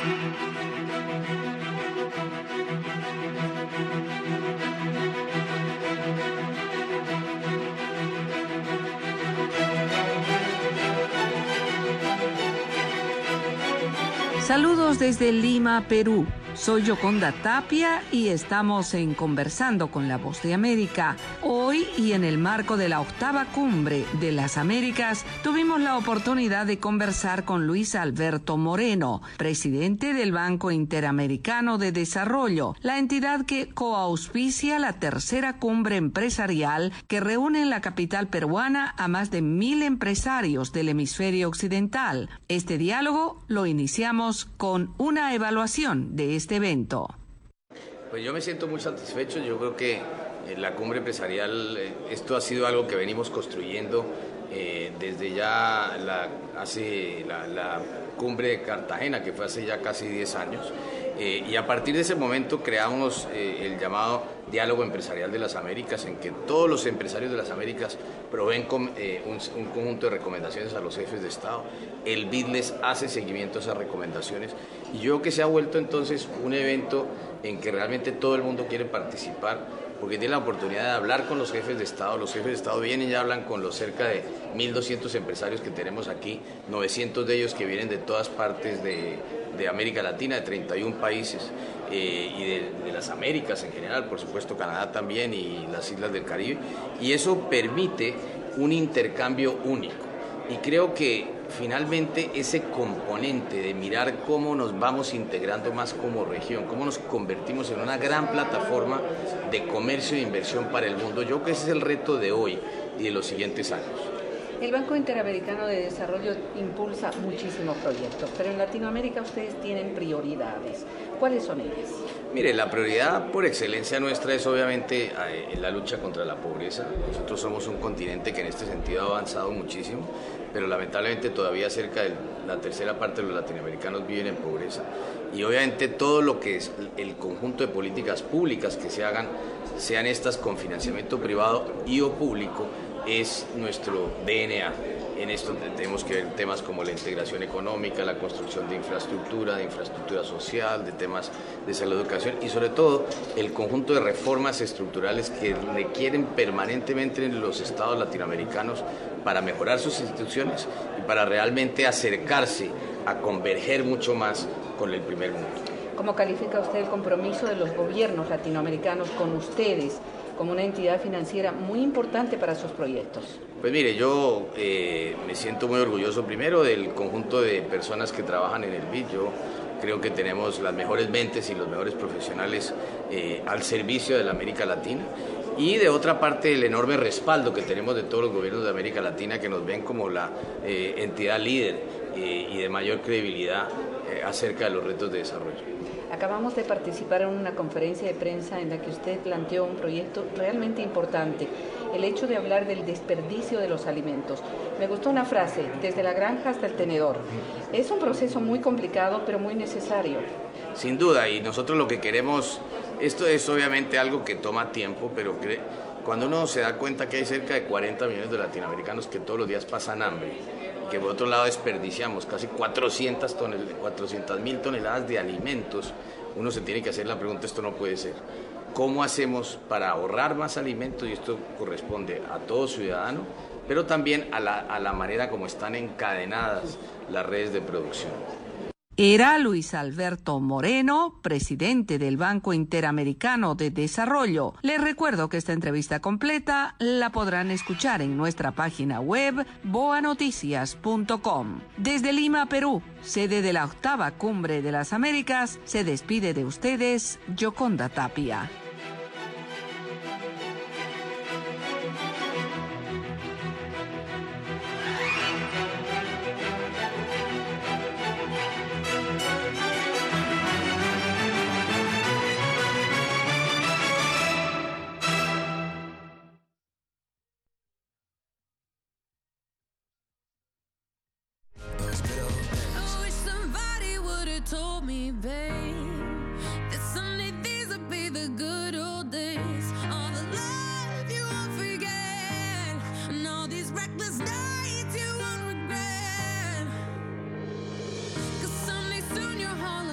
Saludos desde Lima, Perú. Soy Yoconda Tapia y estamos en Conversando con la Voz de América. Hoy y en el marco de la 8ª Cumbre de las Américas, tuvimos la oportunidad de conversar con Luis Alberto Moreno, presidente del Banco Interamericano de Desarrollo, la entidad que coauspicia la 3ª Cumbre Empresarial que reúne en la capital peruana a más de 1,000 empresarios del hemisferio occidental. Este diálogo lo iniciamos con una evaluación de este evento. Pues yo me siento muy satisfecho. Yo creo que la cumbre empresarial, esto ha sido algo que venimos construyendo desde ya la cumbre de Cartagena, que fue hace ya casi 10 años. Y a partir de ese momento creamos el llamado Diálogo Empresarial de las Américas, en que todos los empresarios de las Américas proveen un conjunto de recomendaciones a los jefes de Estado. El BID les hace seguimiento a esas recomendaciones. Y yo creo que se ha vuelto entonces un evento en que realmente todo el mundo quiere participar, porque tiene la oportunidad de hablar con los jefes de Estado. Los jefes de Estado vienen y hablan con los cerca de 1,200 empresarios que tenemos aquí, 900 de ellos que vienen de todas partes de América Latina, de 31 países, y de las Américas en general, por supuesto Canadá también y las islas del Caribe, y eso permite un intercambio único. Y creo que finalmente ese componente de mirar cómo nos vamos integrando más como región, cómo nos convertimos en una gran plataforma de comercio e inversión para el mundo, yo creo que ese es el reto de hoy y de los siguientes años. El Banco Interamericano de Desarrollo impulsa muchísimos proyectos, pero en Latinoamérica ustedes tienen prioridades. ¿Cuáles son ellas? Mire, la prioridad por excelencia nuestra es obviamente la lucha contra la pobreza. Nosotros somos un continente que en este sentido ha avanzado muchísimo, pero lamentablemente todavía cerca de la tercera parte de los latinoamericanos viven en pobreza. Y obviamente todo lo que es el conjunto de políticas públicas que se hagan, sean estas con financiamiento privado y o público, es nuestro DNA. En esto tenemos que ver temas como la integración económica, la construcción de infraestructura social, de temas de salud, educación y sobre todo el conjunto de reformas estructurales que requieren permanentemente en los estados latinoamericanos para mejorar sus instituciones y para realmente acercarse a converger mucho más con el primer mundo. ¿Cómo califica usted el compromiso de los gobiernos latinoamericanos con ustedes como una entidad financiera muy importante para sus proyectos? Pues mire, yo me siento muy orgulloso primero del conjunto de personas que trabajan en el BID. Yo creo que tenemos las mejores mentes y los mejores profesionales al servicio de la América Latina. Y de otra parte, el enorme respaldo que tenemos de todos los gobiernos de América Latina que nos ven como la entidad líder y de mayor credibilidad acerca de los retos de desarrollo. Acabamos de participar en una conferencia de prensa en la que usted planteó un proyecto realmente importante, el hecho de hablar del desperdicio de los alimentos. Me gustó una frase, desde la granja hasta el tenedor. Es un proceso muy complicado, pero muy necesario. Sin duda, y nosotros lo que queremos, esto es obviamente algo que toma tiempo, pero cuando uno se da cuenta que hay cerca de 40 millones de latinoamericanos que todos los días pasan hambre, que por otro lado desperdiciamos casi 400.000 toneladas de alimentos, uno se tiene que hacer la pregunta, esto no puede ser. ¿Cómo hacemos para ahorrar más alimentos? Y esto corresponde a todo ciudadano, pero también a la manera como están encadenadas las redes de producción. Era Luis Alberto Moreno, presidente del Banco Interamericano de Desarrollo. Les recuerdo que esta entrevista completa la podrán escuchar en nuestra página web boanoticias.com. Desde Lima, Perú, sede de la 8ª Cumbre de las Américas, se despide de ustedes Yoconda Tapia. Told me, babe, that someday these would be the good